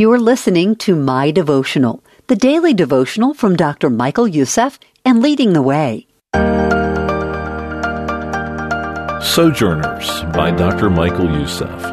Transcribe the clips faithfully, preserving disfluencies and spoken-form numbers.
You are listening to My Devotional, the daily devotional from Doctor Michael Youssef and Leading the Way. Sojourners by Doctor Michael Youssef.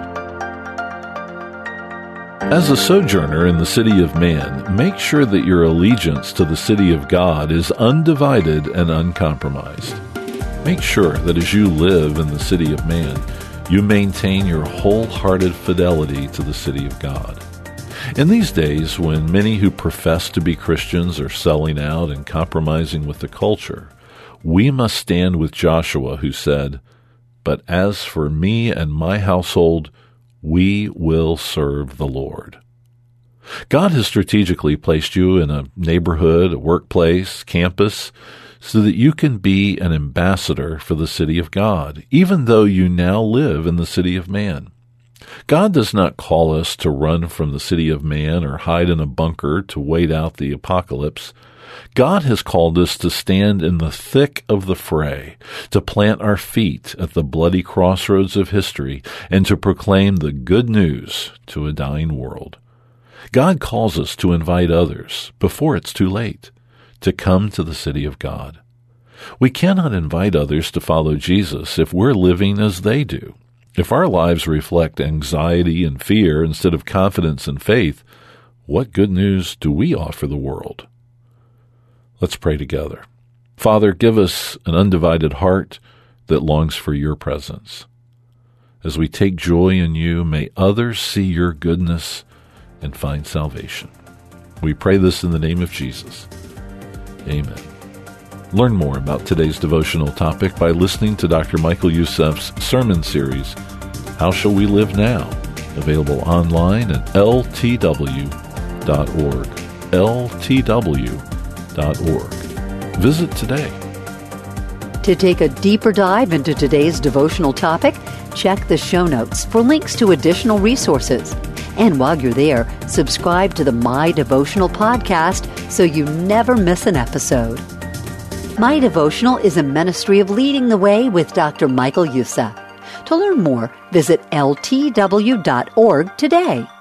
As a sojourner in the city of man, make sure that your allegiance to the city of God is undivided and uncompromised. Make sure that as you live in the city of man, you maintain your wholehearted fidelity to the city of God. In these days, when many who profess to be Christians are selling out and compromising with the culture, we must stand with Joshua, who said, "But as for me and my household, we will serve the Lord." God has strategically placed you in a neighborhood, a workplace, campus, so that you can be an ambassador for the city of God, even though you now live in the city of man. God does not call us to run from the city of man or hide in a bunker to wait out the apocalypse. God has called us to stand in the thick of the fray, to plant our feet at the bloody crossroads of history, and to proclaim the good news to a dying world. God calls us to invite others, before it's too late, to come to the city of God. We cannot invite others to follow Jesus if we're living as they do. If our lives reflect anxiety and fear instead of confidence and faith, what good news do we offer the world? Let's pray together. Father, give us an undivided heart that longs for your presence. As we take joy in you, may others see your goodness and find salvation. We pray this in the name of Jesus. Amen. Learn more about today's devotional topic by listening to Doctor Michael Youssef's sermon series, How Shall We Live Now? Available online at L T W dot org. L T W dot org. Visit today. To take a deeper dive into today's devotional topic, check the show notes for links to additional resources. And while you're there, subscribe to the My Devotional podcast so you never miss an episode. My Devotional is a ministry of Leading the Way with Doctor Michael Youssef. To learn more, visit L T W dot org today.